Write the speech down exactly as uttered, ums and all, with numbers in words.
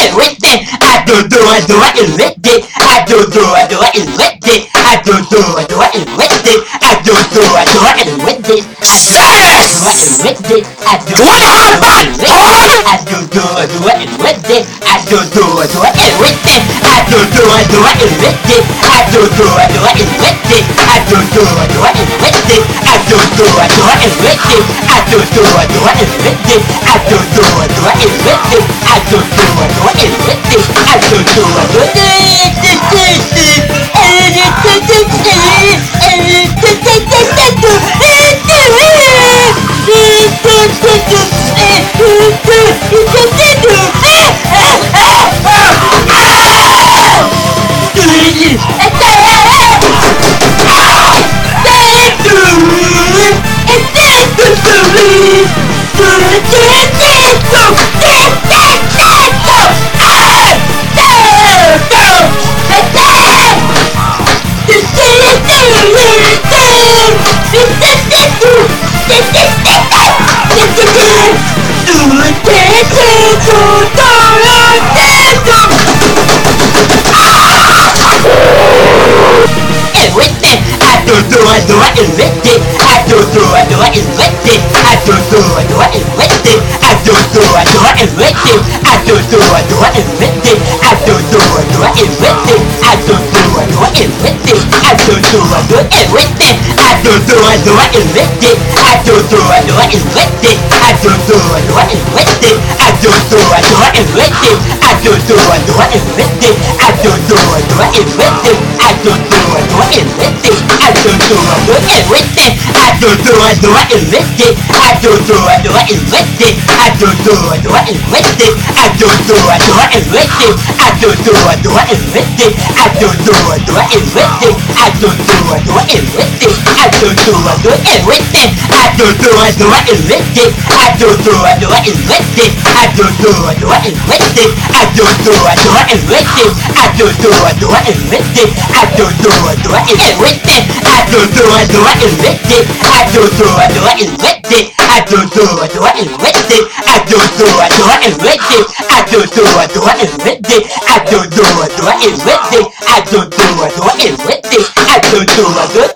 everything. I do do I do it with it. I do do I do it with it. I do do I do it with it. I do do I do it with it. Yes! With it. I do One hard back, hard! I do do I do it with it. I do do I do it with it. I do do I do it with it. I do do I do it with it. I do do I do it with it. I do do I do it with it. I do do I do it with it. I do do I do it with it. I do do I do it with it. I do do I do everything. I do do I do it with it. I do do I do it with it. I do do I do it with it. I do do I do it with it. I do do I do it with it. I do do I do it with it. I do do I do it with it. I do do I do everything. I do do I do it with it. I do do I do it with it. I do do I do it with it. I do do I do it with it. I do do I do it with it. I do do I do it with it. I do do I do it with it. I do do I do everything. I do do I do it with it. I do do I do it with it. I do do I do it with it. I do do I do it with it. I do do I do it with it. I do do I do it with it. I do do I do it with it. I do do I do everything. I do do I do it with it. I do do I do it with it. I do do I do it with it. I do do I do it with it. I do do I do it with it. I do do I do it everything. I do do I do it with it. I do do I do it with it. I do do I do it with it. I do do I do it with it. I do do I do it with it. I do do I do it with it. I do do I do it with it. I do do I do